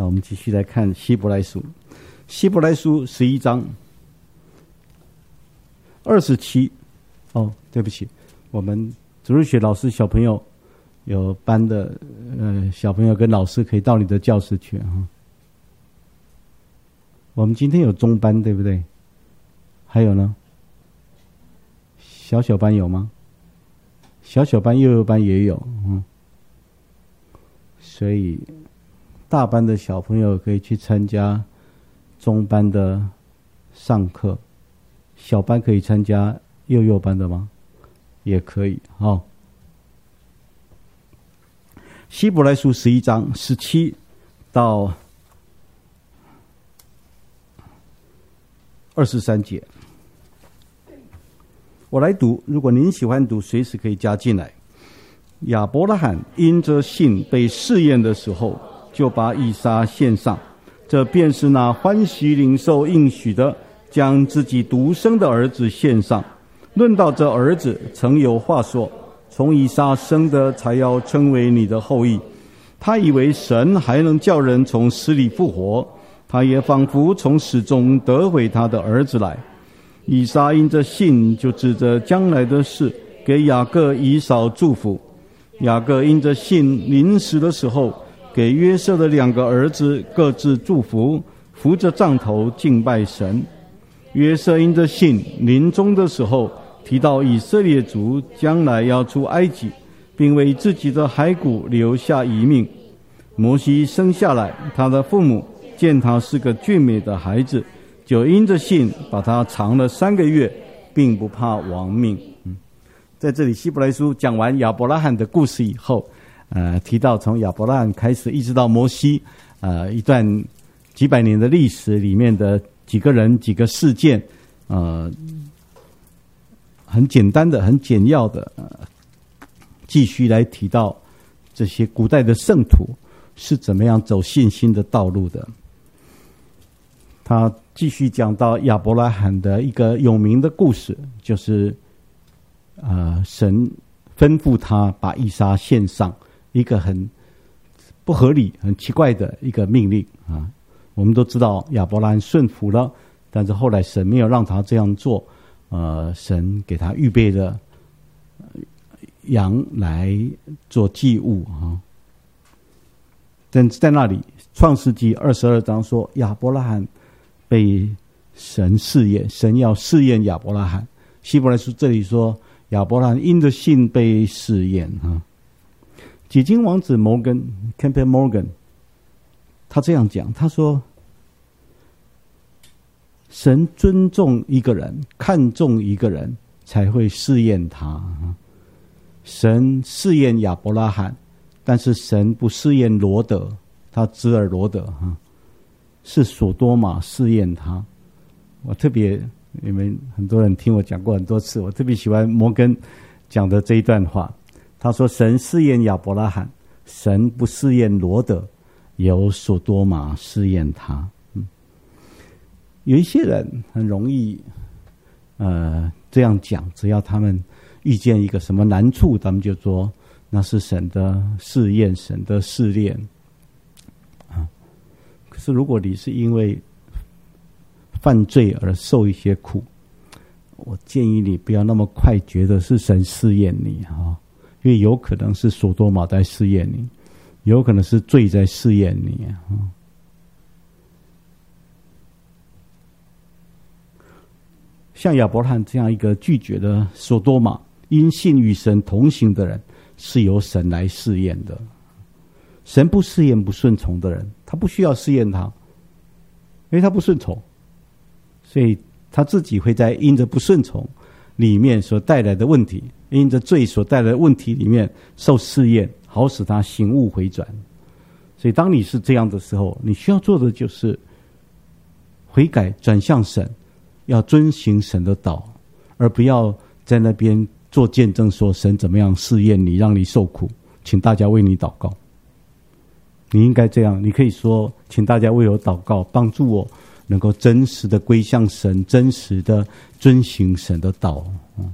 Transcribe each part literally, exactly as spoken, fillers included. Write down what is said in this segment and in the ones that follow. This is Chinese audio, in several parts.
啊，我们继续来看希伯来书，希伯来书十一章二十七。哦，对不起，我们主日学老师小朋友有班的呃小朋友跟老师可以到你的教室去啊。我们今天有中班，对不对？还有呢，小小班有吗？小小班、幼幼班也有，嗯，所以大班的小朋友可以去参加中班的上课，小班可以参加幼幼班的吗？也可以。好，希伯来书十一章十七到二十三节，我来读，如果您喜欢读，随时可以加进来。亚伯拉罕因着信被试验的时候，就把以撒献上，这便是那欢喜领受应许的，将自己独生的儿子献上。论到这儿子，曾有话说，从以撒生的才要称为你的后裔。他以为神还能叫人从死里复活，他也仿佛从死中得回他的儿子来。以撒因着信，就指着将来的事给雅各、以扫祝福。雅各因着信，临死的时候给约瑟的两个儿子各自祝福，扶着杖头敬拜神。约瑟因着信，临终的时候提到以色列族将来要出埃及，并为自己的骸骨留下遗命。摩西生下来，他的父母见他是个俊美的孩子，就因着信把他藏了三个月，并不怕亡命。嗯，在这里希伯来书讲完亚伯拉罕的故事以后，呃，提到从亚伯拉罕开始一直到摩西，呃，一段几百年的历史里面的几个人、几个事件，呃，很简单的、很简要的，呃，继续来提到这些古代的圣徒是怎么样走信心的道路的。他继续讲到亚伯拉罕的一个有名的故事，就是呃，神吩咐他把以撒献上，一个很不合理、很奇怪的一个命令啊。我们都知道亚伯拉罕顺服了，但是后来神没有让他这样做，呃，神给他预备了羊来做祭物啊。但在那里，创世纪二十二章说亚伯拉罕被神试验，神要试验亚伯拉罕。希伯来书这里说亚伯拉罕因着信被试验啊。解经王子摩根 Campbell Morgan 他这样讲，他说神尊重一个人，看重一个人，才会试验他。神试验亚伯拉罕，但是神不试验罗德，他侄儿罗德哈，是所多玛试验他。我特别，你们很多人听我讲过很多次，我特别喜欢摩根讲的这一段话。他说神试验亚伯拉罕，神不试验罗德，由所多玛试验他。嗯，有一些人很容易呃这样讲，只要他们遇见一个什么难处，他们就说那是神的试验，神的试炼啊。可是如果你是因为犯罪而受一些苦，我建议你不要那么快觉得是神试验你啊，因为有可能是所多玛在试验你，有可能是罪在试验你啊。像亚伯拉罕这样一个拒绝了所多玛，因信与神同行的人，是由神来试验的。神不试验不顺从的人，他不需要试验他，因为他不顺从，所以他自己会在因着不顺从里面所带来的问题，因着罪所带来的问题里面受试验，好使他醒悟回转。所以当你是这样的时候，你需要做的就是悔改，转向神，要遵行神的道，而不要在那边做见证说神怎么样试验你，让你受苦，请大家为你祷告。你应该这样，你可以说请大家为我祷告，帮助我能够真实的归向神，真实的遵行神的道。嗯，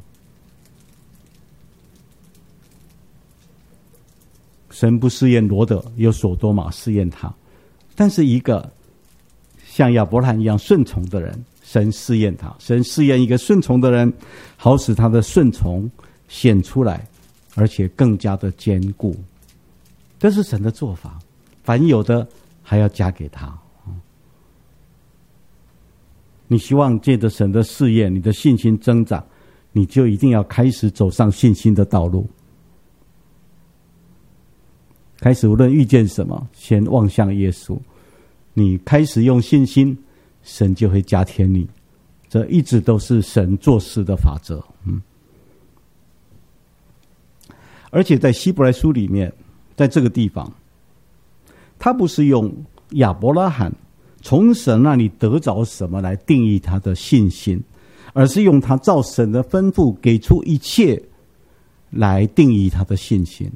神不试验罗德，有所多玛试验他。 但是一个像亚伯拉罕一样顺从的人，神试验他，神试验一个顺从的人，好使他的顺从显出来，而且更加的坚固。这是神的做法，凡有的还要加给他。你希望借着神的试验，你的信心增长，你就一定要开始走上信心的道路。开始无论遇见什么，先望向耶稣。你开始用信心，神就会加添你。这一直都是神做事的法则。嗯，而且在希伯来书里面，在这个地方，他不是用亚伯拉罕从神那里得着什么来定义他的信心，而是用他照神的吩咐给出一切来定义他的信心。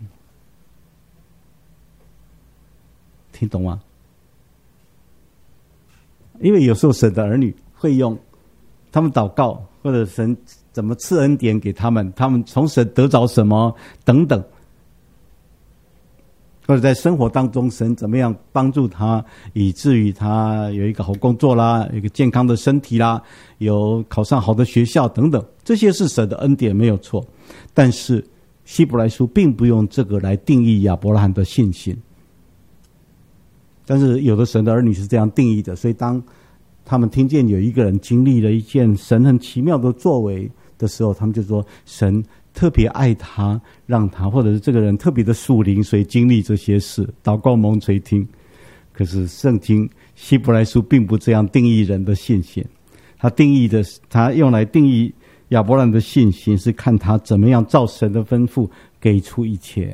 听懂吗？因为有时候神的儿女会用他们祷告，或者神怎么赐恩典给他们，他们从神得着什么等等，或者在生活当中神怎么样帮助他，以至于他有一个好工作啦，有一个健康的身体啦，有考上好的学校等等，这些是神的恩典没有错。但是希伯来书并不用这个来定义亚伯拉罕的信心，但是有的神的儿女是这样定义的，所以当他们听见有一个人经历了一件神很奇妙的作为的时候，他们就说神特别爱他，让他，或者是这个人特别的属灵，所以经历这些事，祷告蒙垂听。可是圣经希伯来书并不这样定义人的信心，他定义的，他用来定义亚伯兰的信心是看他怎么样照神的吩咐给出一切。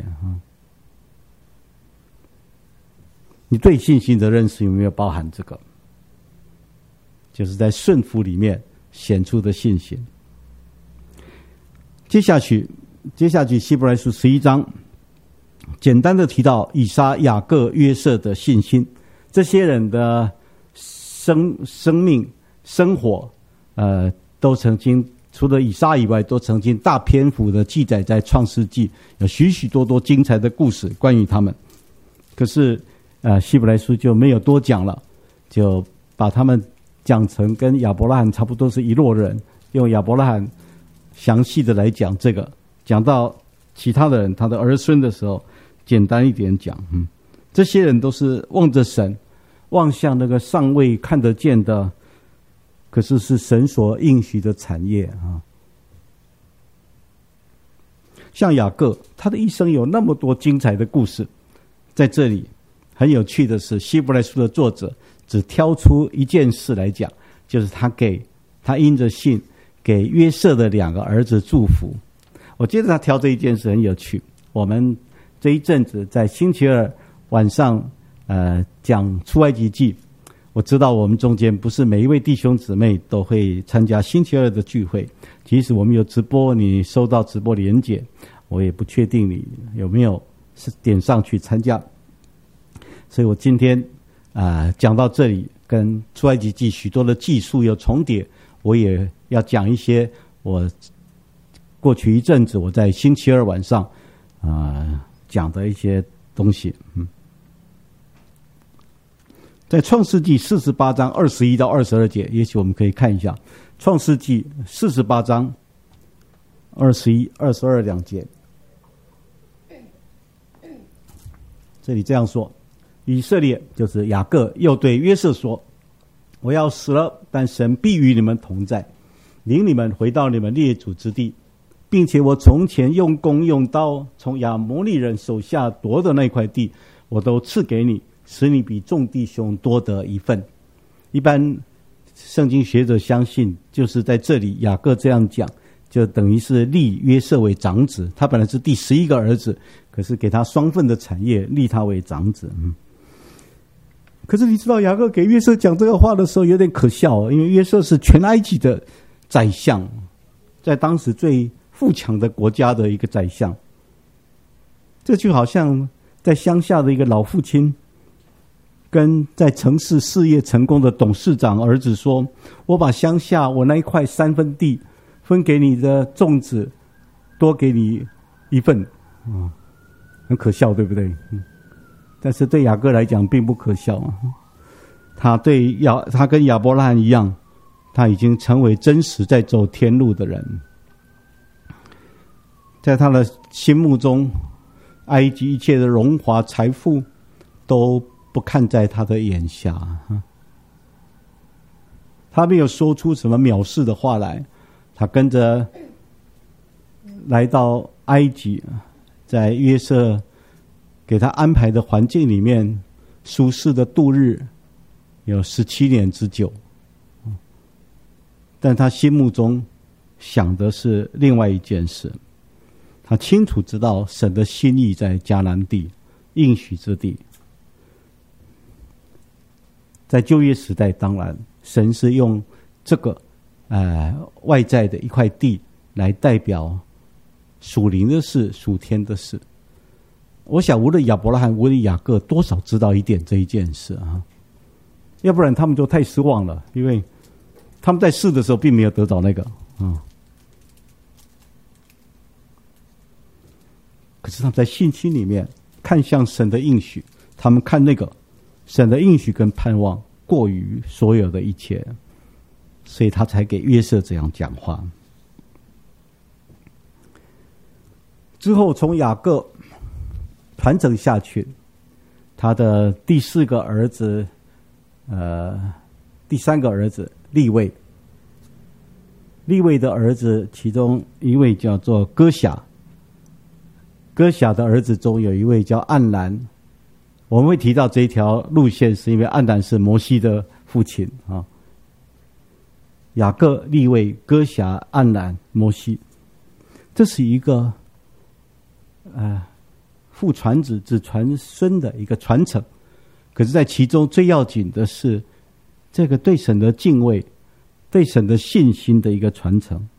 你对信心的认识有没有包含这个？就是在顺服里面显出的信心。接下去，接下去希伯来书十一章，简单的提到以撒、雅各、约瑟的信心，这些人的生生命、生活，呃，都曾经除了以撒以外，都曾经大篇幅的记载在创世纪，有许许多多精彩的故事关于他们。可是，呃，希伯来书就没有多讲了，就把他们讲成跟亚伯拉罕差不多是一路人，用亚伯拉罕详细的来讲这个，讲到其他的人他的儿孙的时候，简单一点讲，嗯，这些人都是望着神，望向那个尚未看得见的，可是是神所应许的产业啊。像雅各，他的一生有那么多精彩的故事，在这里很有趣的是，希伯来书的作者只挑出一件事来讲，就是他给他因着信给约瑟的两个儿子祝福。我觉得他挑这一件事很有趣。我们这一阵子在星期二晚上呃讲出埃及记，我知道我们中间不是每一位弟兄姊妹都会参加星期二的聚会，即使我们有直播，你收到直播连结，我也不确定你有没有是点上去参加。所以我今天啊、呃、讲到这里，跟出埃及记许多的记述有重叠，我也要讲一些我过去一阵子我在星期二晚上啊、呃、讲的一些东西。嗯，在创世纪四十八章二十一到二十二节，也许我们可以看一下创世纪四十八章二十一、二十二两节。这里这样说：以色列就是雅各又对约瑟说，我要死了，但神必与你们同在，领你们回到你们列祖之地，并且我从前用弓用刀从亚摩利人手下夺的那块地，我都赐给你，使你比众弟兄多得一份。一般圣经学者相信，就是在这里雅各这样讲，就等于是立约瑟为长子。他本来是第十一个儿子，可是给他双份的产业，立他为长子。嗯，可是你知道雅各给约瑟讲这个话的时候有点可笑，因为约瑟是全埃及的宰相，在当时最富强的国家的一个宰相。这就好像在乡下的一个老父亲跟在城市事业成功的董事长儿子说，我把乡下我那一块三分地分给你的种子多给你一份。嗯，很可笑对不对？嗯， 但是对雅各来讲并不可笑啊。他对亚，他跟亚伯拉罕一样，他已经成为真实在走天路的人。在他的心目中，埃及一切的荣华财富都不看在他的眼下。他没有说出什么藐视的话来，他跟着来到埃及，在约瑟给他安排的环境里面舒适的度日有十七年之久，但他心目中想的是另外一件事。他清楚知道神的心意在迦南地应许之地。在旧约时代，当然神是用这个呃外在的一块地来代表属灵的事、属天的事。我想无论亚伯拉罕无论雅各多少知道一点这一件事啊，要不然他们就太失望了，因为他们在试的时候并没有得到那个啊。可是他们在信心里面看向神的应许，他们看那个神的应许跟盼望过于所有的一切，所以他才给约瑟这样讲话。之后从雅各传承下去，他的第四个儿子，呃，第三个儿子利未，利未的儿子其中一位叫做歌辖，歌辖的儿子中有一位叫暗兰。我们会提到这一条路线，是因为暗兰是摩西的父亲啊。雅各、利未、歌辖、暗兰、摩西，这是一个呃父传子、子传孙的一个传承。可是在其中最要紧的是这个对神的敬畏、对神的信心的一个传承。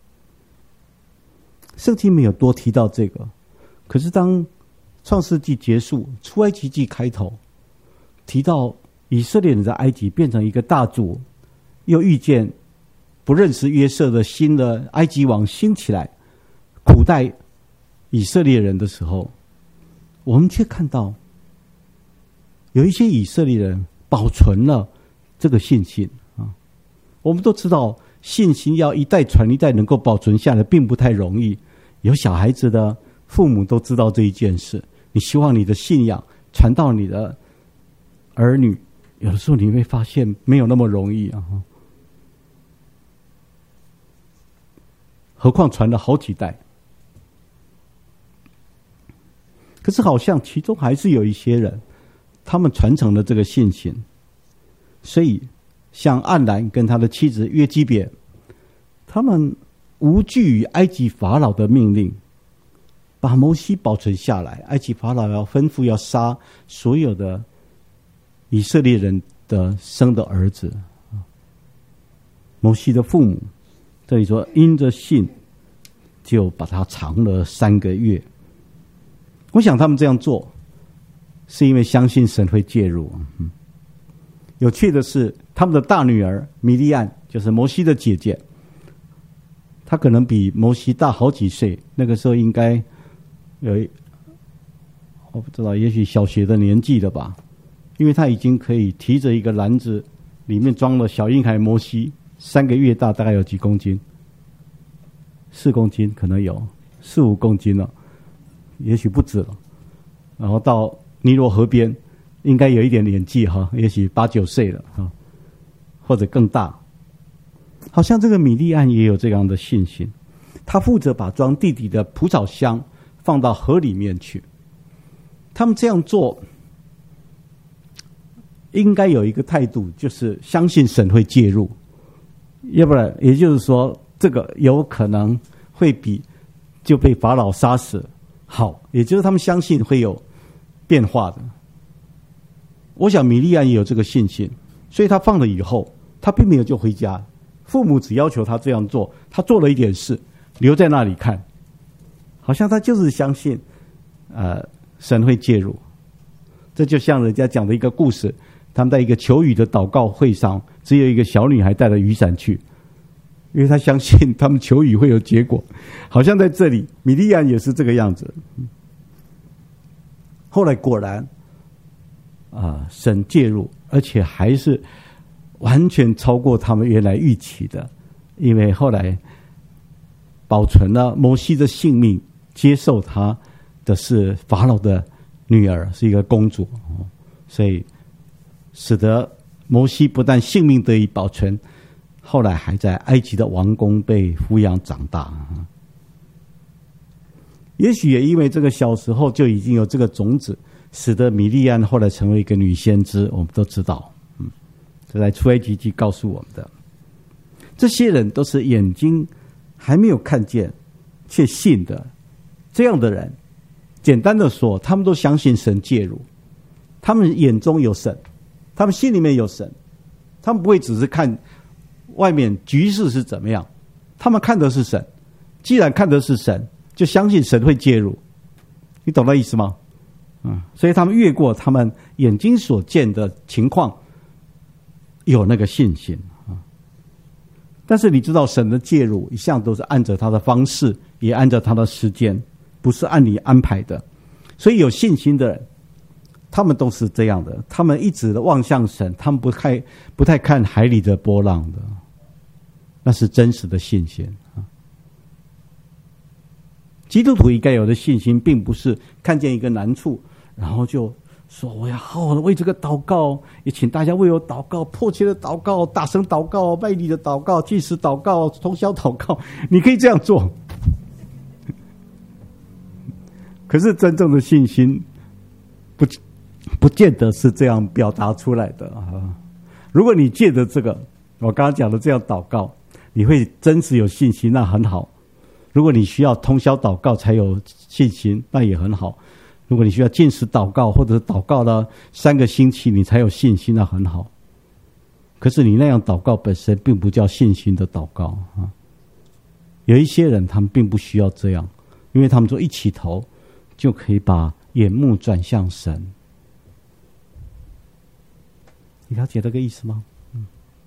圣经没有多提到这个，可是当创世纪结束，出埃及记开头提到以色列人在埃及变成一个大族，又遇见不认识约瑟的新的埃及王兴起来苦待以色列人的时候，我们却看到有一些以色列人保存了这个信心啊。我们都知道信心要一代传一代能够保存下来并不太容易，有小孩子的父母都知道这一件事，你希望你的信仰传到你的儿女，有的时候你会发现没有那么容易啊。何况传了好几代。可是好像其中还是有一些人，他们传承了这个信心，所以像暗兰跟他的妻子约基别，他们无惧于埃及法老的命令，把摩西保存下来。埃及法老要吩咐要杀所有的以色列人的生的儿子。摩西的父母这里说因着信就把他藏了三个月。我想他们这样做是因为相信神会介入。嗯、有趣的是他们的大女儿米利暗，就是摩西的姐姐，她可能比摩西大好几岁，那个时候应该有我不知道也许小学的年纪了吧，因为她已经可以提着一个篮子，里面装了小婴孩摩西，三个月大，大概有几公斤？四公斤可能有，四五公斤了，也许不止了。然后到尼罗河边，应该有一点年纪哈，也许八九岁了哈，或者更大。好像这个米利暗也有这样的信心，他负责把装弟弟的蒲草箱放到河里面去。他们这样做，应该有一个态度，就是相信神会介入，要不然，也就是说，这个有可能会比就被法老杀死好，也就是他们相信会有变化的。我想米利暗也有这个信心，所以他放了以后，他并没有就回家。父母只要求他这样做，他做了一点事，留在那里看，好像他就是相信，呃，神会介入。这就像人家讲的一个故事，他们在一个求雨的祷告会上，只有一个小女孩带了雨伞去，因为他相信他们求雨会有结果。好像在这里，米利暗也是这个样子。后来果然， 呃神介入，而且还是完全超过他们原来预期的，因为后来保存了摩西的性命，接受他的是法老的女儿，是一个公主，所以使得摩西不但性命得以保存，后来还在埃及的王宫被抚养长大。也许也因为这个小时候就已经有这个种子，使得米利暗后来成为一个女先知，我们都知道。嗯，这在出埃及记告诉我们的。这些人都是眼睛还没有看见却信的，这样的人，简单的说，他们都相信神介入，他们眼中有神，他们心里面有神，他们不会只是看外面局势是怎么样，他们看的是神。既然看的是神，就相信神会介入，你懂那意思吗？嗯，所以他们越过他们眼睛所见的情况，有那个信心啊。但是你知道，神的介入一向都是按着他的方式，也按照他的时间，不是按你安排的。所以有信心的人，他们都是这样的，他们一直的望向神，他们不太不太看海里的波浪的，那是真实的信心啊。基督徒应该有的信心，并不是看见一个难处，然后就说我要好好的为这个祷告，也请大家为我祷告，迫切的祷告，大声祷告，卖力的祷告，即时祷告，通宵祷告，你可以这样做。可是真正的信心不不见得是这样表达出来的啊！如果你借着这个我刚刚讲的这样祷告，你会真实有信心，那很好。如果你需要通宵祷告才有信心，那也很好。如果你需要禁食祷告，或者是祷告了三个星期你才有信心，那很好。可是你那样祷告本身并不叫信心的祷告啊。有一些人他们并不需要这样，因为他们说一起头就可以把眼目转向神。你了解这个意思吗？嗯。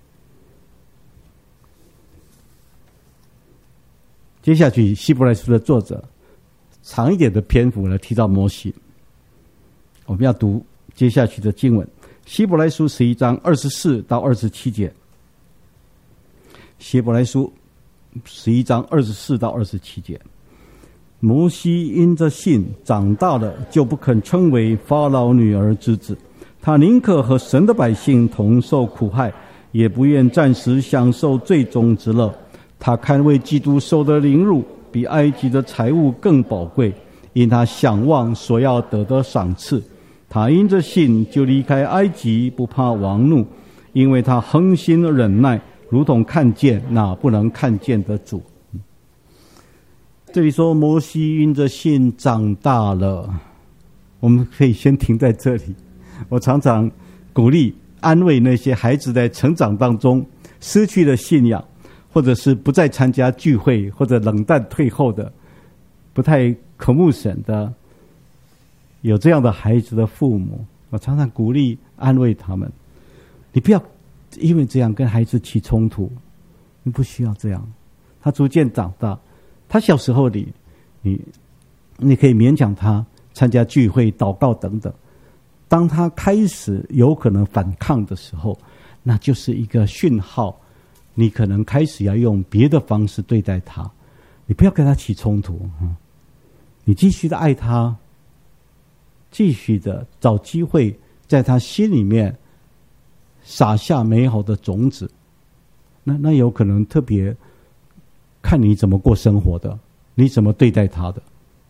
接下去希伯来书的作者长一点的篇幅呢，提到摩西。我们要读接下去的经文，希伯来书十一章二十四到二十七节。希伯来书十一章二十四到二十七节。摩西因着信长大了，就不肯称为法老女儿之子，他宁可和神的百姓同受苦害，也不愿暂时享受罪中之乐。他看为基督受的凌辱比埃及的财物更宝贵，因他想望所要得的赏赐。他因着信就离开埃及，不怕王怒，因为他恒心忍耐，如同看见那不能看见的主。这里说摩西因着信长大了，我们可以先停在这里。我常常鼓励安慰那些孩子在成长当中失去了信仰，或者是不再参加聚会，或者冷淡退后的，不太渴慕神的，有这样的孩子的父母，我常常鼓励安慰他们，你不要因为这样跟孩子起冲突，你不需要这样。他逐渐长大，他小时候里你你可以勉强他参加聚会祷告等等，当他开始有可能反抗的时候，那就是一个讯号，你可能开始要用别的方式对待他。你不要跟他起冲突，你继续的爱他，继续的找机会在他心里面撒下美好的种子。那那有可能特别看你怎么过生活的，你怎么对待他的。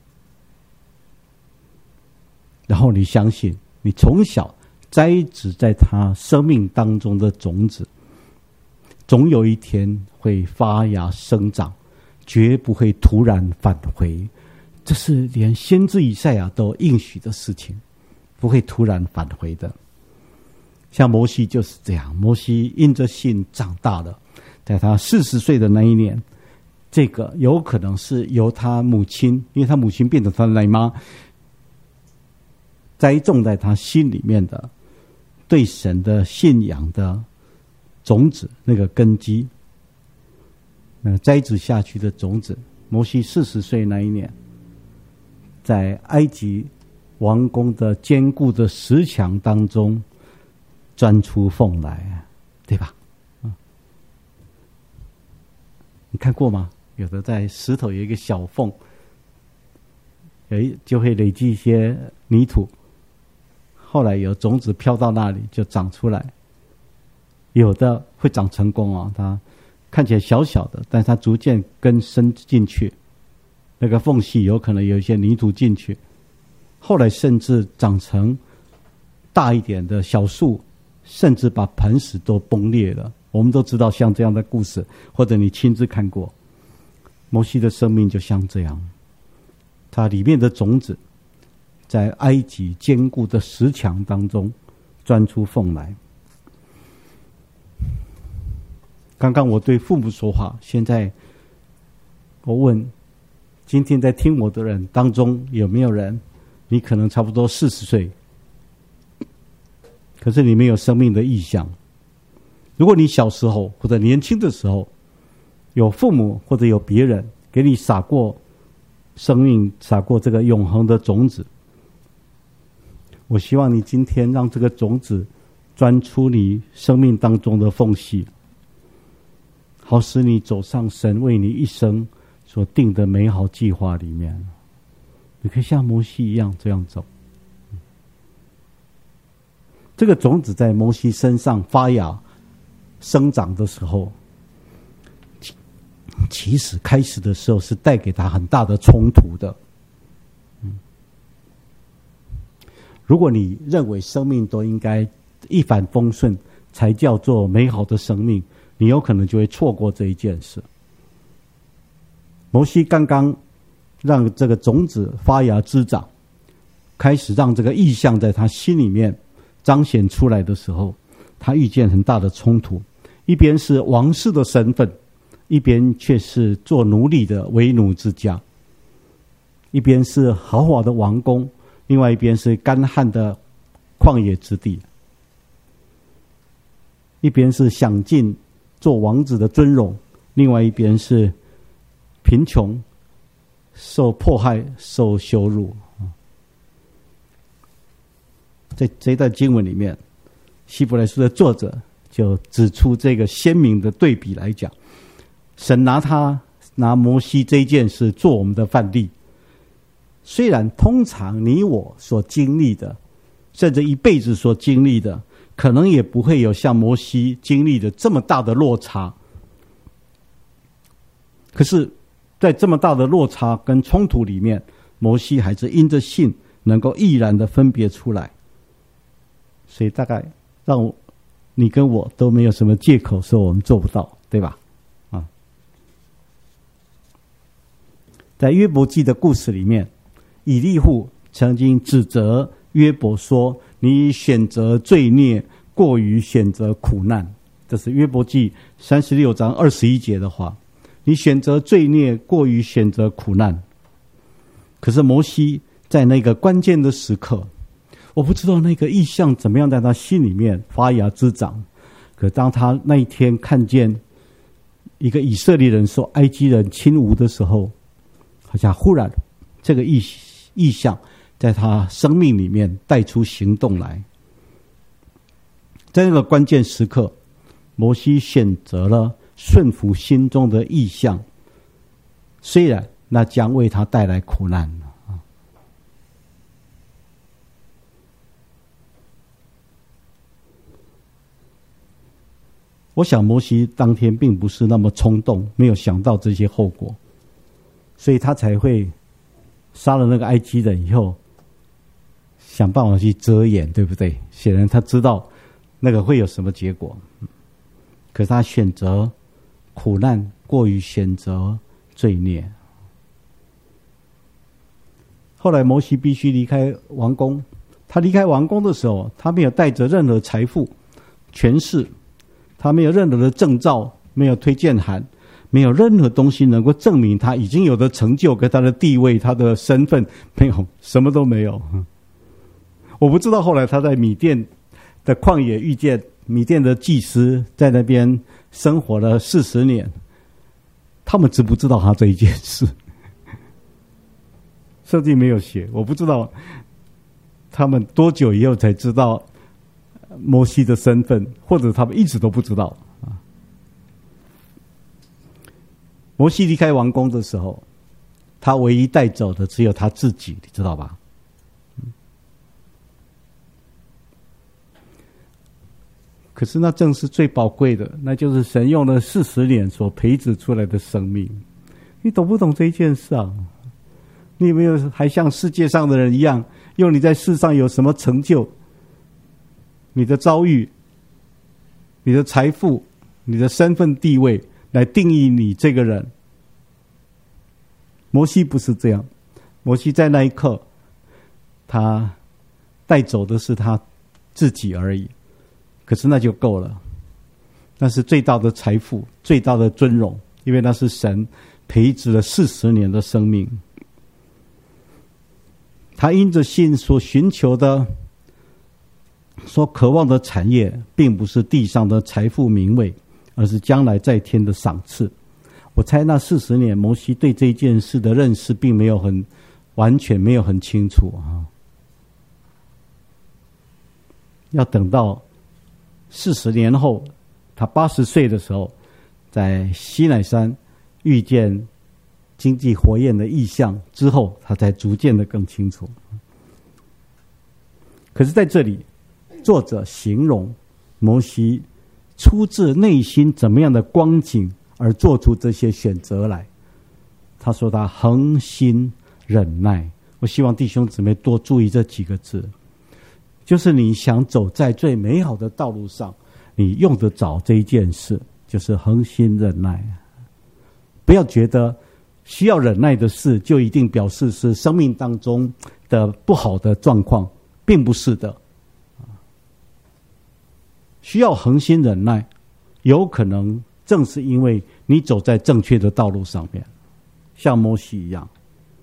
然后你相信你从小栽植在他生命当中的种子，总有一天会发芽生长，绝不会突然返回。这是连先知以赛亚都应许的事情，不会突然返回的。像摩西就是这样，摩西因着信长大了，在他四十岁的那一年，这个有可能是由他母亲，因为他母亲变成他的奶妈，栽种在他心里面的对神的信仰的种子，那个根基，那个栽植下去的种子。摩西四十岁那一年，在埃及王宫的坚固的石墙当中钻出缝来，对吧？嗯，你看过吗？有的在石头有一个小缝，诶，就会累积一些泥土，后来有种子飘到那里就长出来。有的会长成功啊，它看起来小小的，但是它逐渐根深进去，那个缝隙有可能有一些泥土进去，后来甚至长成大一点的小树，甚至把磐石都崩裂了。我们都知道像这样的故事，或者你亲自看过。摩西的生命就像这样，它里面的种子在埃及坚固的石墙当中钻出缝来。刚刚我对父母说话，现在我问今天在听我的人当中有没有人，你可能差不多四十岁，可是你没有生命的意向。如果你小时候或者年轻的时候有父母或者有别人给你撒过生命，撒过这个永恒的种子，我希望你今天让这个种子钻出你生命当中的缝隙，好使你走上神为你一生所定的美好计划里面。你可以像摩西一样这样走。这个种子在摩西身上发芽生长的时候，其实开始的时候是带给他很大的冲突的。嗯，如果你认为生命都应该一帆风顺才叫做美好的生命，你有可能就会错过这一件事。摩西刚刚让这个种子发芽滋长，开始让这个意象在他心里面彰显出来的时候，他遇见很大的冲突。一边是王室的身份，一边却是做奴隶的为奴之家；一边是豪华的王宫，另外一边是干旱的旷野之地；一边是享尽做王子的尊荣，另外一边是贫穷、受迫害、受羞辱。在这一段经文里面，希伯来书的作者就指出这个鲜明的对比来讲，神拿他拿摩西这件事做我们的范例。虽然通常你我所经历的，甚至一辈子所经历的，可能也不会有像摩西经历的这么大的落差，可是在这么大的落差跟冲突里面，摩西还是因着信能够毅然的分别出来。所以大概让我你跟我都没有什么借口说我们做不到，对吧？啊，在约伯记的故事里面，以利户曾经指责约伯说：“你选择罪孽过于选择苦难。”这是约伯记三十六章二十一节的话。你选择罪孽过于选择苦难。可是摩西在那个关键的时刻，我不知道那个意象怎么样在他心里面发芽滋长。可当他那一天看见一个以色列人受埃及人侵侮的时候，好像忽然这个意意象在他生命里面带出行动来。在那个关键时刻，摩西选择了顺服心中的意象，虽然那将为他带来苦难。我想摩西当天并不是那么冲动，没有想到这些后果，所以他才会杀了那个埃及人以后想办法去遮掩，对不对？显然他知道那个会有什么结果，可是他选择苦难过于选择罪孽。后来摩西必须离开王宫，他离开王宫的时候，他没有带着任何财富权势，他没有任何的证照，没有推荐函，没有任何东西能够证明他已经有的成就跟他的地位，他的身份，没有，什么都没有。我不知道后来他在米甸的旷野遇见米甸的祭司，在那边生活了四十年，他们知不知道他这一件事？圣经没有写，我不知道他们多久以后才知道摩西的身份，或者他们一直都不知道啊？摩西离开王宫的时候，他唯一带走的只有他自己，你知道吧？可是那正是最宝贵的，那就是神用了四十年所培植出来的生命。你懂不懂这一件事啊？你有没有还像世界上的人一样，用你在世上有什么成就、你的遭遇、你的财富、你的身份地位来定义你这个人？摩西不是这样，摩西在那一刻，他带走的是他自己而已。可是那就够了，那是最大的财富，最大的尊荣，因为那是神培植了四十年的生命。他因着信所寻求的、所渴望的产业，并不是地上的财富名位，而是将来在天的赏赐。我猜那四十年，摩西对这件事的认识并没有很完全，没有很清楚啊。要等到四十年后，他八十岁的时候，在西乃山遇见经济火焰的异象之后，他才逐渐的更清楚。可是在这里，作者形容摩西出自内心怎么样的光景而做出这些选择来。他说他恒心忍耐。我希望弟兄姊妹多注意这几个字，就是你想走在最美好的道路上，你用得着这一件事，就是恒心忍耐。不要觉得需要忍耐的事就一定表示是生命当中的不好的状况，并不是的。需要恒心忍耐，有可能正是因为你走在正确的道路上面，像摩西一样。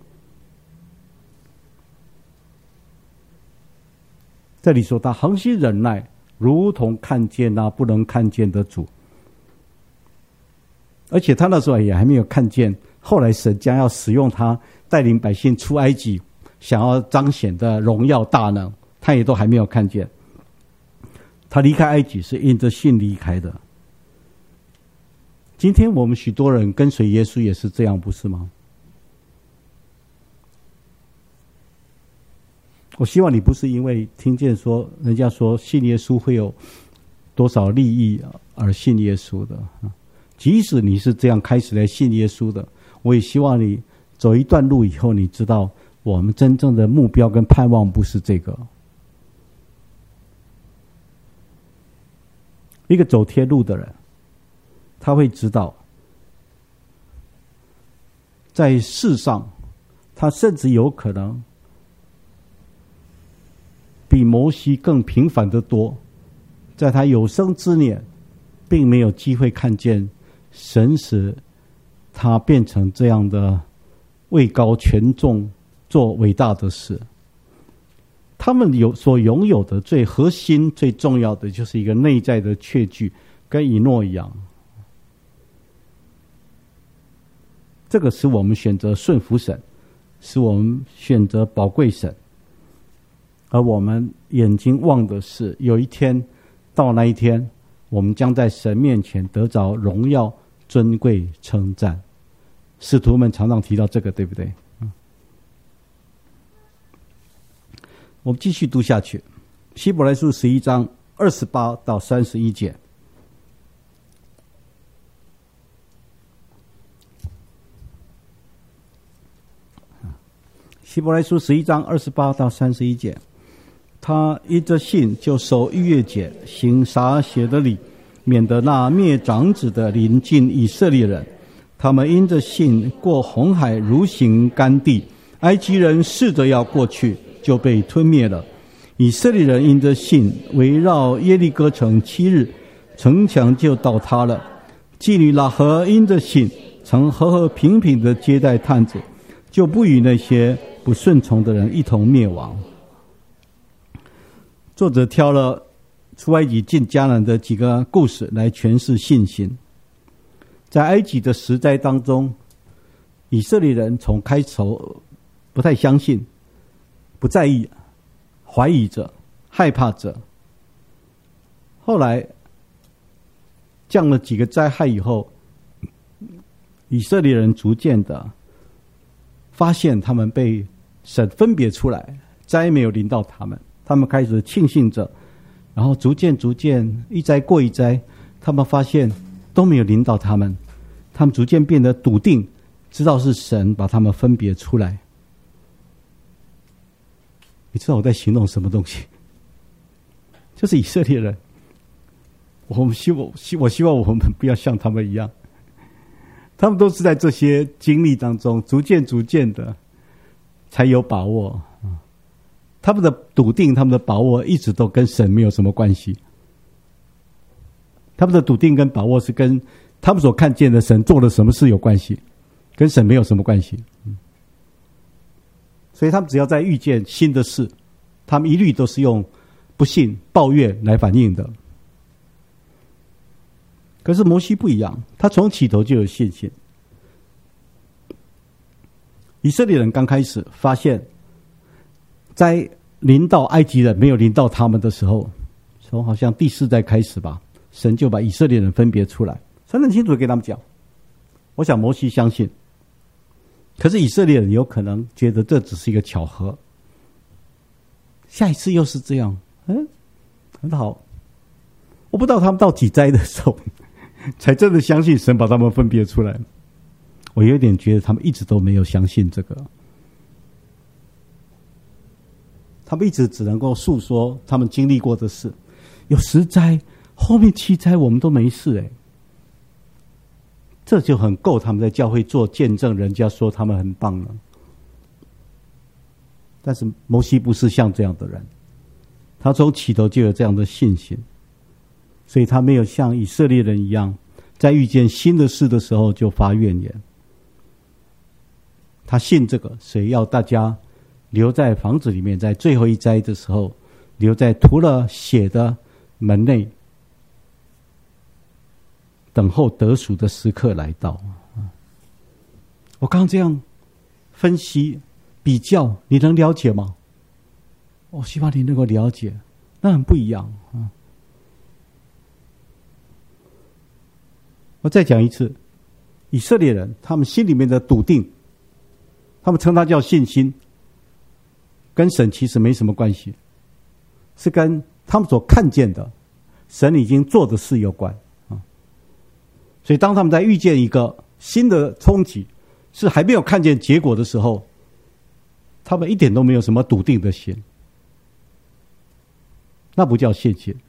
这里说他恒心忍耐，如同看见那不能看见的主。而且他那时候也还没有看见，后来神将要使用他带领百姓出埃及，想要彰显的荣耀大能，他也都还没有看见。他离开埃及是因着信离开的。今天我们许多人跟随耶稣也是这样，不是吗？我希望你不是因为听见说人家说信耶稣会有多少利益而信耶稣的。即使你是这样开始来信耶稣的，我也希望你走一段路以后，你知道我们真正的目标跟盼望不是这个。一个走天路的人，他会知道在世上他甚至有可能比摩西更平凡的多，在他有生之年并没有机会看见神使他变成这样的位高权重，做伟大的事。他们有所拥有的最核心最重要的就是一个内在的确据，跟以诺一样。这个使我们选择顺服神，使我们选择宝贵神。而我们眼睛望的是有一天，到那一天我们将在神面前得着荣耀尊贵称赞。使徒们常常提到这个，对不对？嗯、我们继续读下去，希伯来书十一章二十八到三十一节。希伯来书十一章二十八到三十一节，他依着信就守逾越节，行洒血的礼，免得那灭长子的临近以色列人。他们因着信过红海，如行干地，埃及人试着要过去，就被吞灭了。以色列人因着信围绕耶利哥城七日，城墙就倒塌了。妓女喇合因着信曾和和平平的接待探子，就不与那些不顺从的人一同灭亡。作者挑了出埃及进迦南的几个故事来诠释信心。在埃及的十灾当中，以色列人从开头不太相信，不在意， 怀疑着、害怕着。后来降了几个灾害以后，以色列人逐渐的发现他们被神分别出来，灾没有临到他们，他们开始庆幸着，然后逐渐逐渐一灾过一灾，他们发现都没有临到他们，他们逐渐变得笃定，知道是神把他们分别出来。你知道我在形容什么东西？就是以色列人，我们希望我希望我们不要像他们一样，他们都是在这些经历当中逐渐逐渐的才有把握，他们的笃定他们的把握一直都跟神没有什么关系，他们的笃定跟把握是跟他们所看见的神做了什么事有关系，跟神没有什么关系。所以他们只要在遇见新的事，他们一律都是用不信抱怨来反应的。可是摩西不一样，他从起头就有信心。以色列人刚开始发现在临到埃及人没有临到他们的时候，从好像第四代开始吧，神就把以色列人分别出来，神很清楚地跟他们讲。我想摩西相信，可是以色列人有可能觉得这只是一个巧合，下一次又是这样，嗯，很好。我不知道他们到几灾的时候才真的相信神把他们分别出来，我有点觉得他们一直都没有相信这个，他们一直只能够诉说他们经历过的事，有十灾，后面七灾我们都没事，哎，这就很够他们在教会做见证，人家说他们很棒了。但是摩西不是像这样的人，他从起头就有这样的信心，所以他没有像以色列人一样，在遇见新的事的时候就发怨言。他信这个，所以要大家留在房子里面，在最后一灾的时候，留在涂了血的门内，等候得赎的时刻来到。我刚刚这样分析比较，你能了解吗？我希望你能够了解，那很不一样啊。我再讲一次，以色列人他们心里面的笃定，他们称它叫信心，跟神其实没什么关系，是跟他们所看见的神已经做的事有关啊。所以当他们在遇见一个新的冲击，是还没有看见结果的时候，他们一点都没有什么笃定的心，那不叫信心。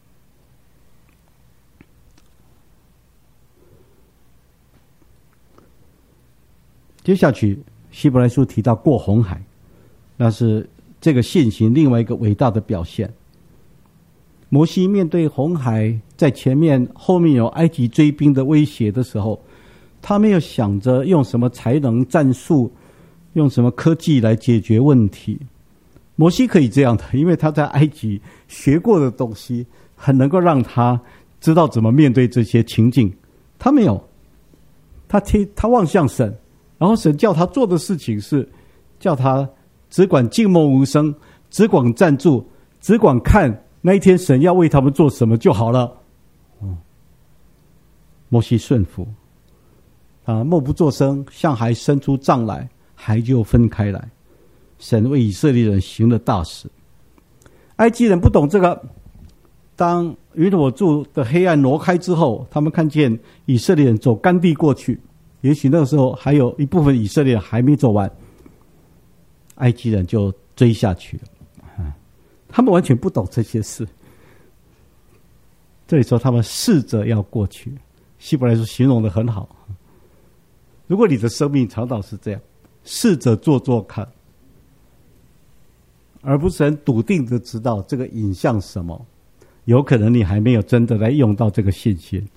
接下去希伯来书提到过红海，那是这个信心另外一个伟大的表现。摩西面对红海在前面后面有埃及追兵的威胁的时候，他没有想着用什么才能战术，用什么科技来解决问题。摩西可以这样的，因为他在埃及学过的东西很能够让他知道怎么面对这些情境。他没有，他听他望向神，然后神叫他做的事情是叫他只管静默无声，只管站住，只管看那一天神要为他们做什么就好了。嗯，摩西顺服，啊，默不作声，向海伸出杖来，海就分开来。神为以色列人行了大事。埃及人不懂这个，当云火柱的黑暗挪开之后，他们看见以色列人走干地过去，也许那个时候还有一部分以色列人还没走完，埃及人就追下去了。他们完全不懂这些事。这里说他们试着要过去，希伯来书形容得很好。如果你的生命常常是这样，试着做做看，而不是很笃定的知道这个影像什么，有可能你还没有真的来用到这个信心。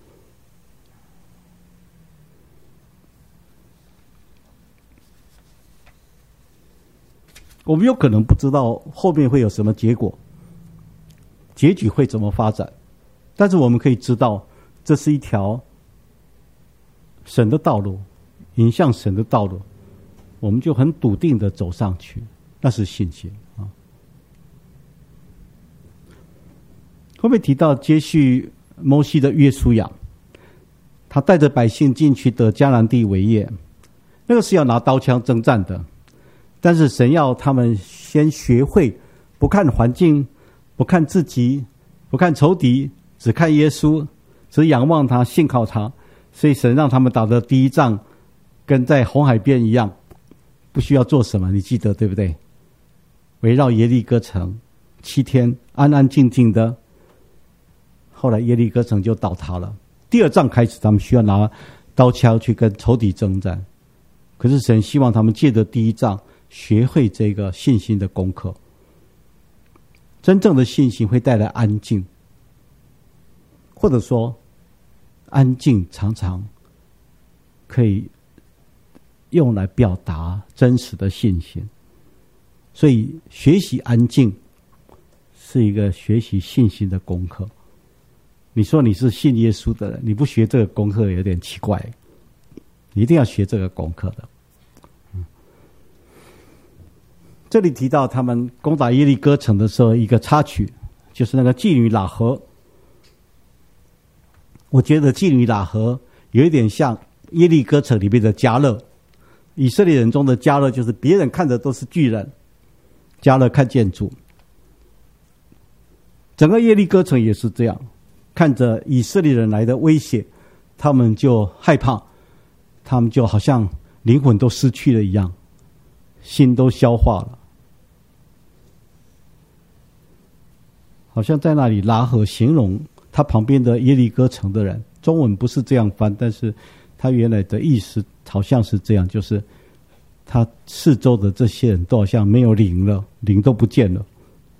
我们有可能不知道后面会有什么结果，结局会怎么发展，但是我们可以知道这是一条神的道路，引向神的道路，我们就很笃定的走上去，那是信心啊。 会不会提到接续摩西的约书亚？他带着百姓进去得迦南地为业，那个是要拿刀枪征战的，但是神要他们先学会不看环境，不看自己，不看仇敌，只看耶稣，只仰望他，信靠他。所以神让他们打的第一仗跟在红海边一样，不需要做什么，你记得对不对？围绕耶利哥城七天安安静静的，后来耶利哥城就倒塌了。第二仗开始，他们需要拿刀枪去跟仇敌征战，可是神希望他们借着第一仗学会这个信心的功课。真正的信心会带来安静，或者说安静常常可以用来表达真实的信心。所以学习安静是一个学习信心的功课。你说你是信耶稣的人，你不学这个功课有点奇怪，你一定要学这个功课的。嗯、这里提到他们攻打耶利哥城的时候，一个插曲就是那个妓女喇合。我觉得妓女喇合有一点像耶利哥城里面的迦勒。以色列人中的迦勒就是别人看的都是巨人，迦勒看见主。整个耶利哥城也是这样，看着以色列人来的威胁，他们就害怕，他们就好像灵魂都失去了一样，心都消化了。好像在那里拉合形容他旁边的耶利哥城的人，中文不是这样翻，但是他原来的意思好像是这样，就是他四周的这些人都好像没有灵了，灵都不见了。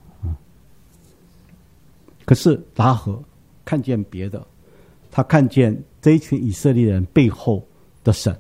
可是拉合看见别的，他看见这一群以色列人背后的神，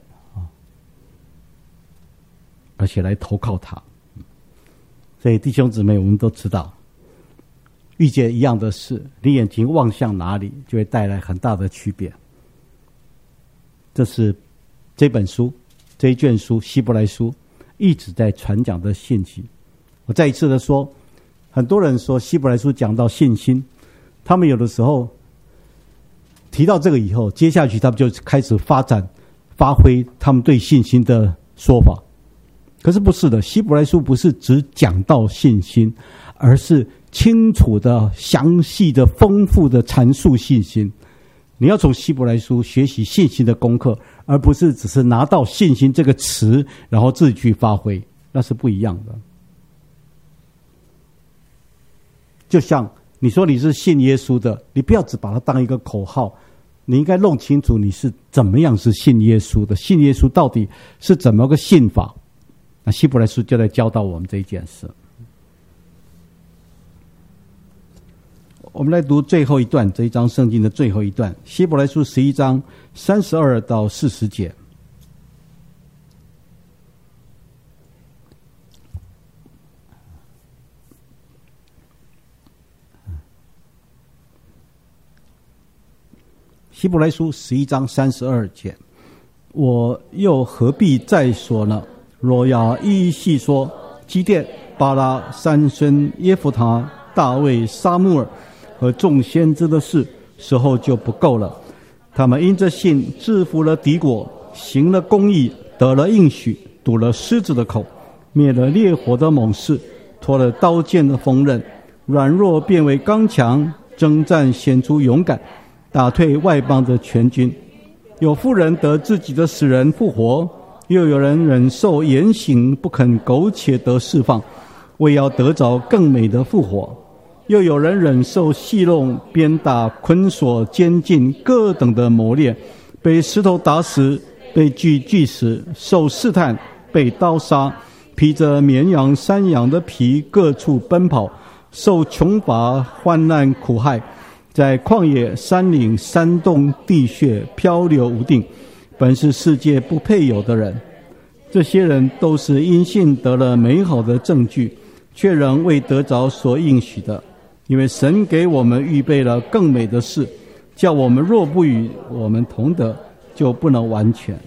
而且来投靠他。所以弟兄姊妹，我们都知道，遇见一样的事，你眼睛望向哪里，就会带来很大的区别。这是这本书这一卷书希伯来书一直在传讲的信息。我再一次的说，很多人说希伯来书讲到信心，他们有的时候提到这个以后，接下去他们就开始发展发挥他们对信心的说法。可是不是的，希伯来书不是只讲到信心，而是清楚的、详细的、丰富的阐述信心。你要从希伯来书学习信心的功课，而不是只是拿到信心这个词然后自己去发挥，那是不一样的。就像你说你是信耶稣的，你不要只把它当一个口号，你应该弄清楚你是怎么样是信耶稣的，信耶稣到底是怎么个信法。那希伯来书就在教导我们这一件事。我们来读最后一段，这一章圣经的最后一段，希伯来书十一章三十二到四十节。希伯来书十一章三十二节，我又何必再说呢？若要一一细说，基甸、巴拉、三孙、耶弗他、大卫、撒母耳和众先知的事，时候就不够了。他们因着信制服了敌国，行了公义，得了应许，堵了狮子的口，灭了烈火的猛士，脱了刀剑的锋刃，软弱变为刚强，征战显出勇敢，打退外邦的全军。有妇人得自己的死人复活，又有人忍受严刑，不肯苟且得释放，为要得着更美的复活。又有人忍受戏弄、鞭打、捆锁、监禁各等的磨练，被石头打死，被锯锯死，受试探，被刀杀，披着绵羊、山羊的皮，各处奔跑，受穷乏、患难、苦害，在旷野、山岭、山洞、地穴漂流无定，本是世界不配有的人。这些人都是因信得了美好的证据，却仍未得着所应许的。因为神给我们预备了更美的事，叫我们若不与我们同得，就不能完全。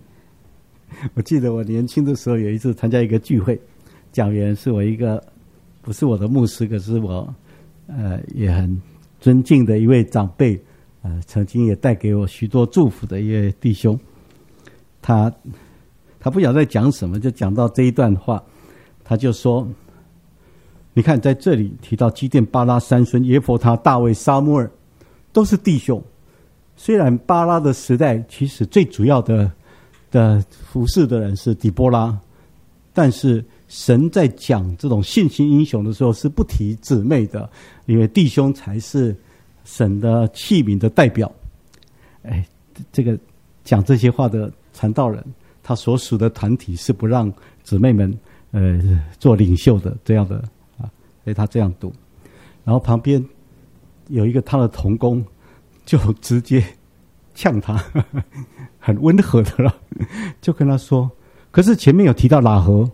我记得我年轻的时候有一次参加一个聚会，讲员是我一个不是我的牧师，可是我呃也很尊敬的一位长辈，呃，曾经也带给我许多祝福的一位弟兄。他他不晓得在讲什么，就讲到这一段话，他就说：你看在这里提到基甸、巴拉三孙、耶弗他、大卫、撒母耳，都是弟兄。虽然巴拉的时代其实最主要的的服侍的人是底波拉，但是神在讲这种信心英雄的时候是不提姊妹的，因为弟兄才是神的器皿的代表。哎，这个讲这些话的传道人，他所属的团体是不让姊妹们呃做领袖的，这样的啊，所以他这样读。然后旁边有一个他的同工，就直接呛他，呵呵很温和的了，就跟他说：可是前面有提到喇合。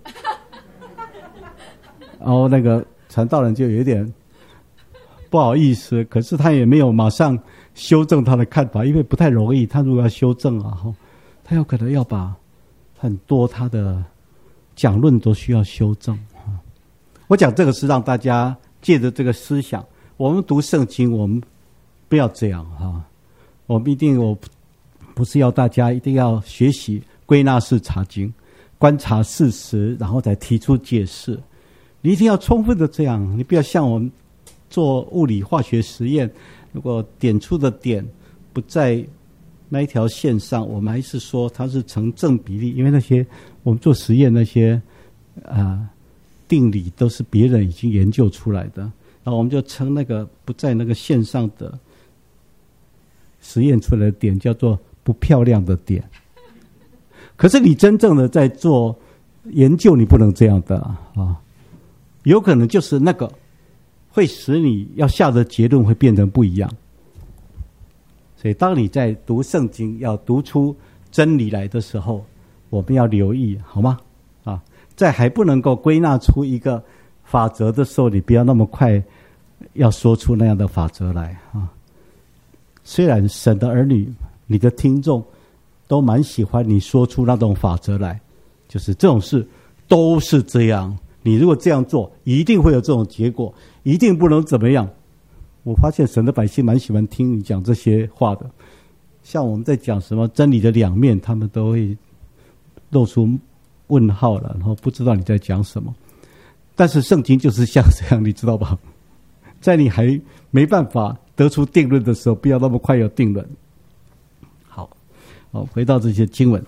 然后那个传道人就有点不好意思，可是他也没有马上修正他的看法，因为不太容易。他如果要修正啊，他有可能要把很多他的讲论都需要修正。我讲这个是让大家借着这个思想，我们读圣经，我们不要这样哈。我们一定，我不是要大家一定要学习归纳式查经，观察事实，然后再提出解释。你一定要充分的这样，你不要像我们做物理化学实验，如果点出的点不在那一条线上，我们还是说它是成正比例，因为那些我们做实验那些啊、呃、定理都是别人已经研究出来的，然后我们就称那个不在那个线上的实验出来的点叫做不漂亮的点。可是你真正的在做研究，你不能这样的啊。有可能就是那个会使你要下的结论会变成不一样。所以当你在读圣经要读出真理来的时候，我们要留意，好吗？啊，在还不能够归纳出一个法则的时候，你不要那么快要说出那样的法则来啊。虽然神的儿女，你的听众都蛮喜欢你说出那种法则来，就是这种事都是这样，你如果这样做一定会有这种结果，一定不能怎么样。我发现神的百姓蛮喜欢听你讲这些话的，像我们在讲什么真理的两面，他们都会露出问号了，然后不知道你在讲什么。但是圣经就是像这样，你知道吧？在你还没办法得出定论的时候，不要那么快有定论。好，好，回到这些经文。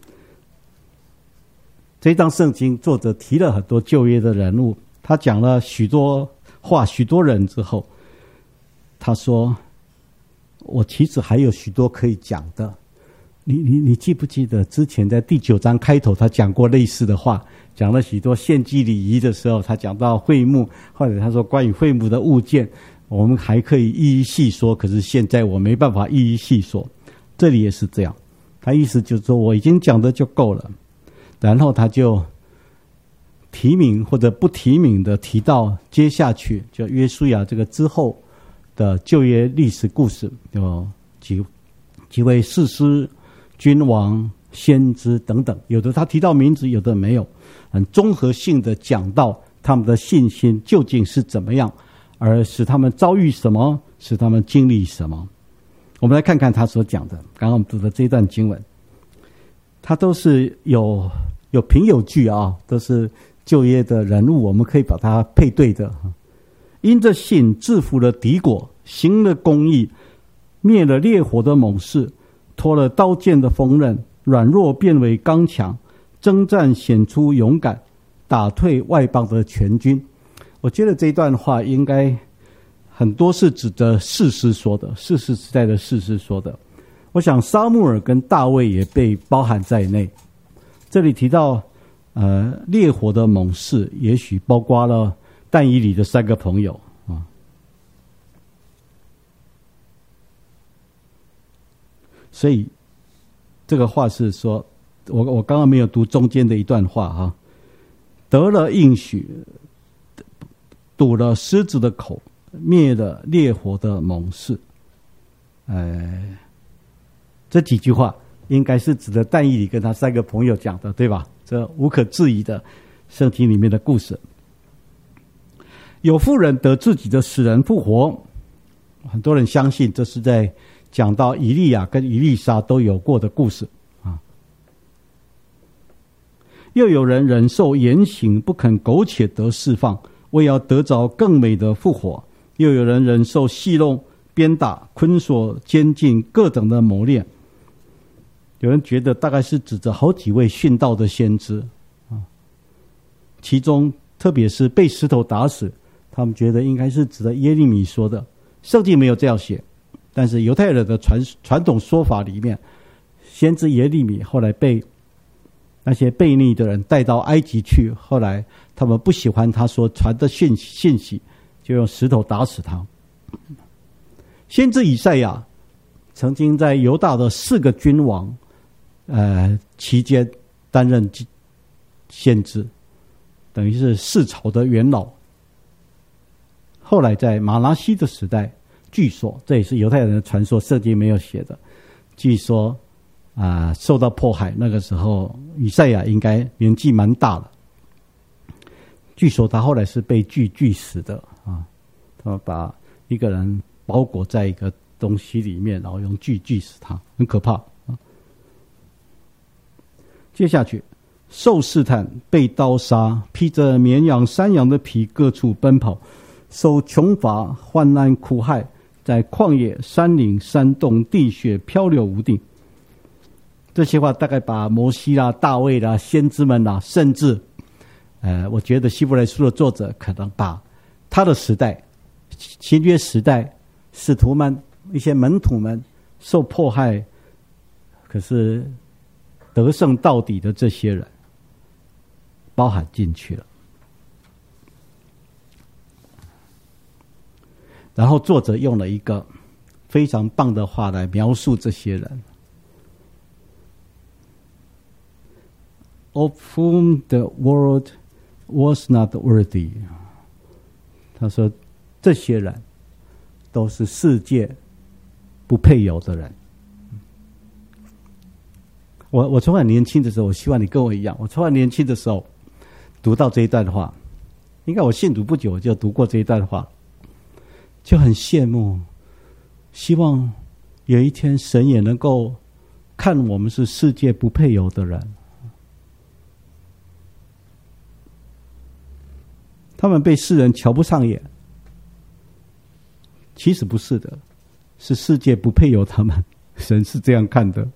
这一章圣经作者提了很多旧约的人物，他讲了许多话，许多人之后，他说：我其实还有许多可以讲的。你你你记不记得之前在第九章开头他讲过类似的话，讲了许多献祭礼仪的时候，他讲到会幕，或者他说关于会幕的物件，我们还可以一一细说，可是现在我没办法一一细说。这里也是这样，他意思就是说我已经讲的就够了。然后他就提名或者不提名的提到接下去就约书亚这个之后的旧约历史故事，有几几位士师、君王、先知等等，有的他提到名字，有的没有，很综合性的讲到他们的信心究竟是怎么样，而使他们遭遇什么，使他们经历什么。我们来看看他所讲的，刚刚我们读的这一段经文，他都是有有凭有据啊，都是旧约的人物，我们可以把它配对的。因着信制服了敌国，行了公义，灭了烈火的猛士，脱了刀剑的锋刃，软弱变为刚强，征战显出勇敢，打退外邦的全军。我觉得这一段话应该很多是指着士师说的，士师时代的士师说的。我想撒母耳跟大卫也被包含在内。这里提到呃烈火的猛士，也许包括了但以理的三个朋友啊。所以这个话是说，我我刚刚没有读中间的一段话哈、啊，得了应许，堵了狮子的口，灭了烈火的猛士。呃，这几句话应该是指的但以理跟他三个朋友讲的，对吧？这无可置疑的圣经里面的故事。 有妇人得自己的死人复活，很多人相信这是在讲到以利亚跟以利沙都有过的故事啊。又有人忍受严刑，不肯苟且得释放，为要得着更美的复活。又有人忍受戏弄、鞭打、捆锁、监禁各等的磨练。有人觉得大概是指着好几位殉道的先知啊，其中特别是被石头打死，他们觉得应该是指的耶利米说的。圣经没有这样写，但是犹太人的传传统说法里面，先知耶利米后来被那些悖逆的人带到埃及去，后来他们不喜欢他所传的信信息，就用石头打死他。先知以赛亚曾经在犹大的四个君王呃期间担任先知，等于是四朝的元老。后来在马拿西的时代，据说这也是犹太人的传说，圣经没有写的，据说啊、呃、受到迫害，那个时候以赛亚应该年纪蛮大了。据说他后来是被锯锯死的啊，他们把一个人包裹在一个东西里面，然后用锯锯死他，很可怕啊。接下去，受试探，被刀杀，披着绵羊、山羊的皮，各处奔跑，受穷乏、患难、苦害，在旷野、山岭、山洞、地穴漂流无定。这些话大概把摩西啦、大卫啦、先知们啦，甚至呃，我觉得希伯来书的作者可能把他的时代，新约时代使徒们、一些门徒们受迫害，可是得胜到底的这些人包含进去了。然后作者用了一个非常棒的话来描述这些人 ，of whom the world was not worthy。他说，这些人都是世界不配有的人。我我从很年轻的时候，我希望你跟我一样，我从很年轻的时候读到这一段话，应该我信主不久我就读过这一段话。就很羡慕，希望有一天神也能够看我们是世界不配有的人。他们被世人瞧不上眼，其实不是的，是世界不配有他们，神是这样看的。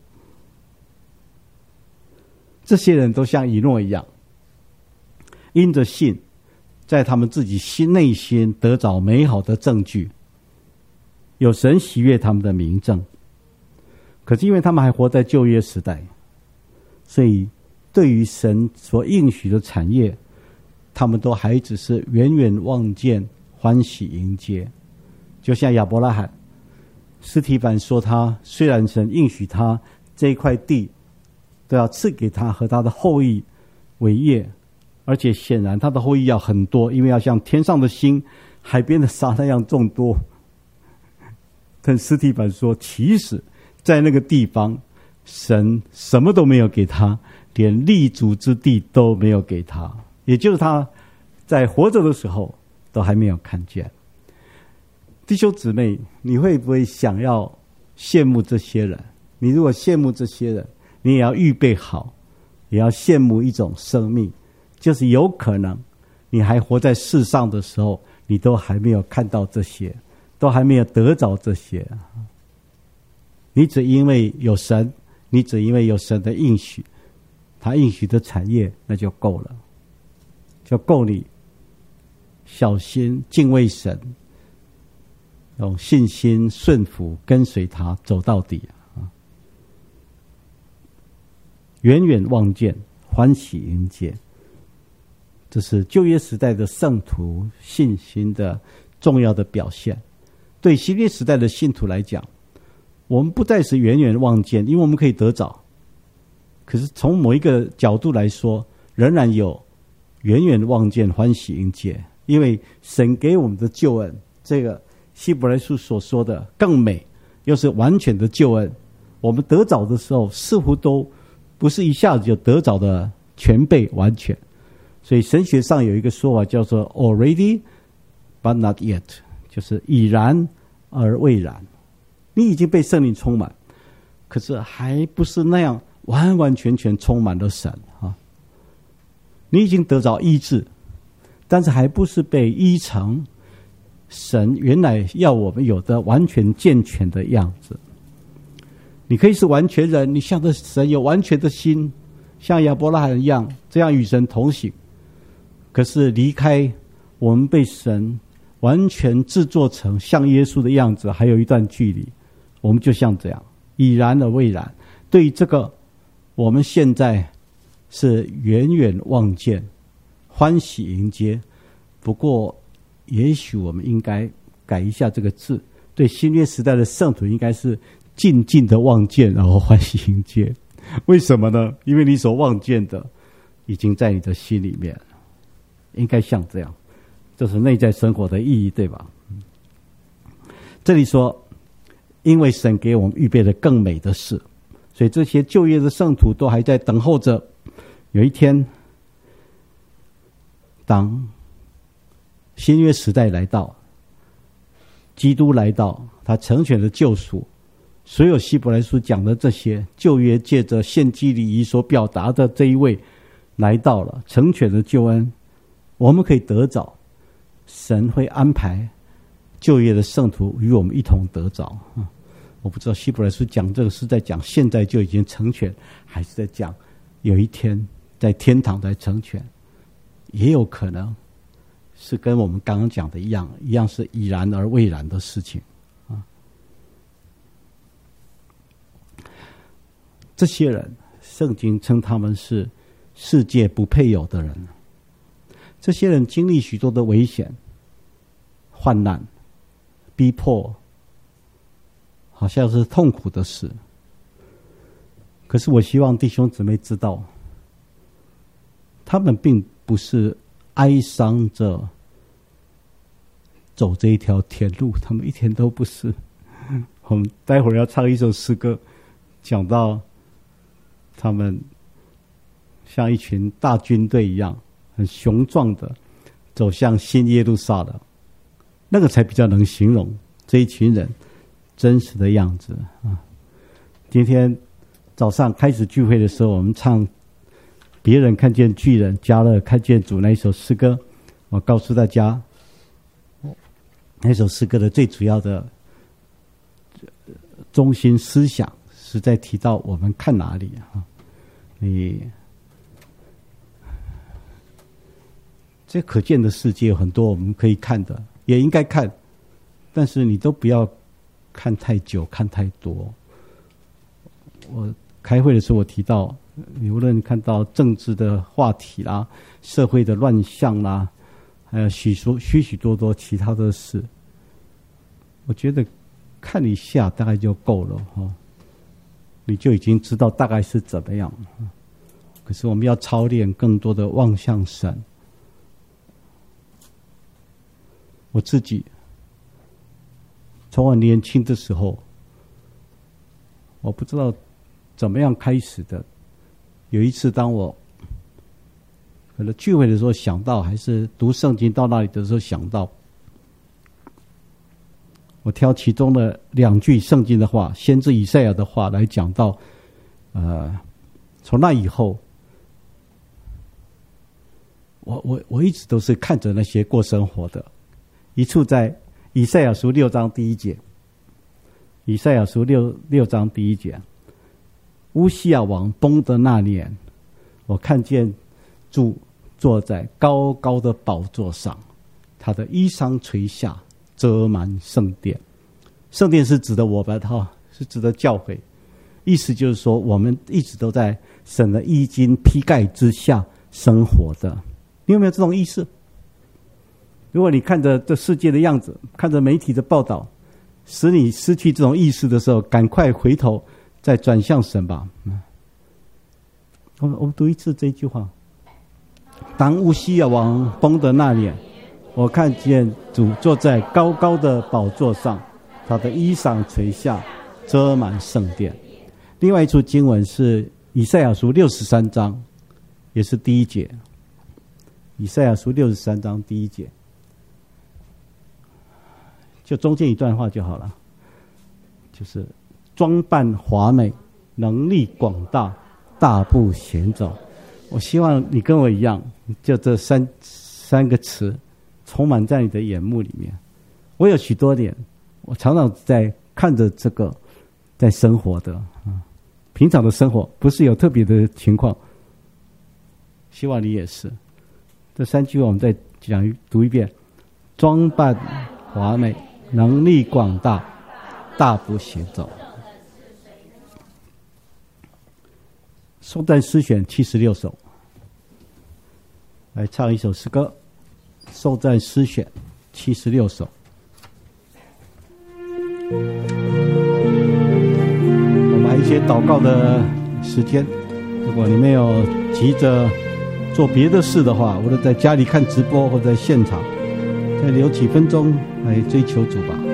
这些人都像以诺一样，因着信，在他们自己心内心得着美好的证据，有神喜悦他们的明证。可是因为他们还活在旧约时代，所以对于神所应许的产业，他们都还只是远远望见，欢喜迎接。就像亚伯拉罕，司提反说他虽然神应许他这一块地都要赐给他和他的后裔为业，而且显然他的后裔要很多，因为要像天上的星、海边的沙那样众多。但司提反说，其实在那个地方，神什么都没有给他，连立足之地都没有给他，也就是他在活着的时候都还没有看见。弟兄姊妹，你会不会想要羡慕这些人？你如果羡慕这些人，你也要预备好，也要羡慕一种生命，就是有可能你还活在世上的时候，你都还没有看到这些，都还没有得着这些。你只因为有神，你只因为有神的应许，他应许的产业，那就够了，就够你小心敬畏神，用信心顺服跟随他走到底。远远望见，欢喜迎接，这是旧约时代的圣徒信心的重要的表现。对新约时代的信徒来讲，我们不再是远远望见，因为我们可以得着。可是从某一个角度来说，仍然有远远望见，欢喜迎接，因为神给我们的救恩，这个希伯来书所说的更美，又是完全的救恩。我们得着的时候，似乎都不是一下子就得着的全备完全，所以神学上有一个说法叫做 already but not yet， 就是已然而未然。你已经被圣灵充满，可是还不是那样完完全全充满了神啊。你已经得着医治，但是还不是被医成神原来要我们有的完全健全的样子。你可以是完全人，你向着神有完全的心，像亚伯拉罕一样，这样与神同行。可是离开我们被神完全制作成像耶稣的样子，还有一段距离。我们就像这样，已然而未然。对于这个，我们现在是远远望见，欢喜迎接。不过，也许我们应该改一下这个字，对新约时代的圣徒应该是静静的望见，然后欢喜迎接。为什么呢？因为你所望见的已经在你的心里面，应该像这样，这是内在生活的意义，对吧？这里说，因为神给我们预备了更美的事，所以这些旧约的圣徒都还在等候着，有一天，当新约时代来到，基督来到，他成全了救赎。所有希伯来书讲的这些旧约借着献祭礼仪所表达的这一位来到了，成全了救恩，我们可以得着。神会安排旧约的圣徒与我们一同得着。我不知道希伯来书讲这个是在讲现在就已经成全，还是在讲有一天在天堂才成全，也有可能是跟我们刚刚讲的一样，一样是已然而未然的事情。这些人，圣经称他们是世界不配有的人。这些人经历许多的危险、患难、逼迫，好像是痛苦的事。可是我希望弟兄姊妹知道，他们并不是哀伤着走这一条天路，他们一点都不是。我们待会儿要唱一首诗歌，讲到他们像一群大军队一样，很雄壮的走向新耶路撒冷，那个才比较能形容这一群人真实的样子啊。今天早上开始聚会的时候，我们唱别人看见巨人，加勒看见主那一首诗歌。我告诉大家，那首诗歌的最主要的中心思想是在提到我们看哪里啊？你这可见的世界有很多我们可以看的，也应该看，但是你都不要看太久，看太多。我开会的时候我提到，你无论看到政治的话题啦、社会的乱象啦，还有许多许许多多其他的事，我觉得看一下大概就够了哈，你就已经知道大概是怎么样。可是我们要操练更多的望向神。我自己从我年轻的时候，我不知道怎么样开始的。有一次当我可能聚会的时候想到，还是读圣经到那里的时候想到，我挑其中的两句圣经的话，先知以赛亚的话来讲到，呃，从那以后，我我我一直都是看着那些过生活的。一处在以赛亚书六章第一节，以赛亚书六六章第一节，乌西亚王崩的那年，我看见主坐在高高的宝座上，他的衣裳垂下，遮满圣殿。圣殿是指的我们哈，是指的教会。意思就是说，我们一直都在神的衣襟披盖之下生活的。你有没有这种意识？如果你看着这世界的样子，看着媒体的报道，使你失去这种意识的时候，赶快回头再转向神吧。我们我们读一次这一句话：当乌西亚王崩的那年，我看见主坐在高高的宝座上，他的衣裳垂下，遮满圣殿。另外一处经文是以赛亚书六十三章，也是第一节。以赛亚书六十三章第一节， 就中间一段话就好了，就是装扮华美，能力广大，大步行走。我希望你跟我一样，就这三三个词充满在你的眼目里面。我有许多点，我常常在看着这个在生活的啊，平常的生活不是有特别的情况，希望你也是。这三句话我们再讲读一遍：装扮华美，能力广大，大步行走。宋代诗选七十六首，来唱一首诗歌。宋代诗选七十六首。我们还有一些祷告的时间，如果你没有急着做别的事的话，或者在家里看直播或者在现场，再留几分钟来追求主吧。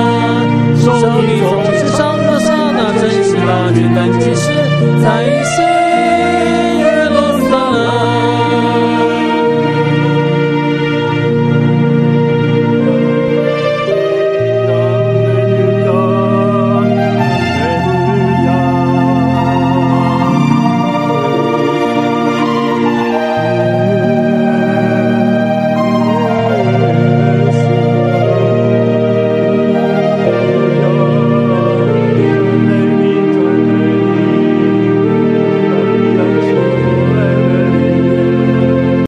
手里总是上的刹那，真是大军登基时，在新